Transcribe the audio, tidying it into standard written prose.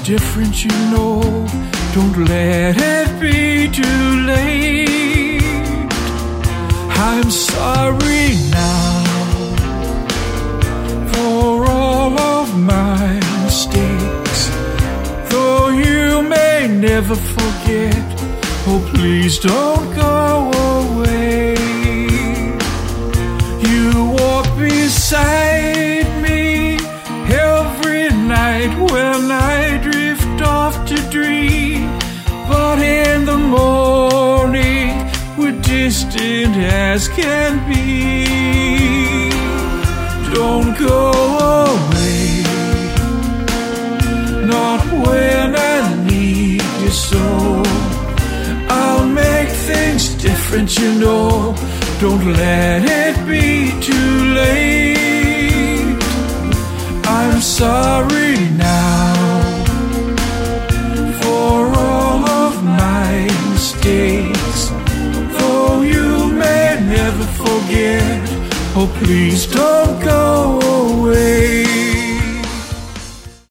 different, you know. Don't let it be too late. I'm sorry now for all of my mistakes. Though you may never forget, oh please don't go away. You walk beside me every night when I drift off to dream. But in the morning we're distant as can be. Don't go away, not when I need you so. I'll make things different, you know. Don't let it be too late. I'm sorry now for all of my mistakes. Though you may never forget, oh please don't go away.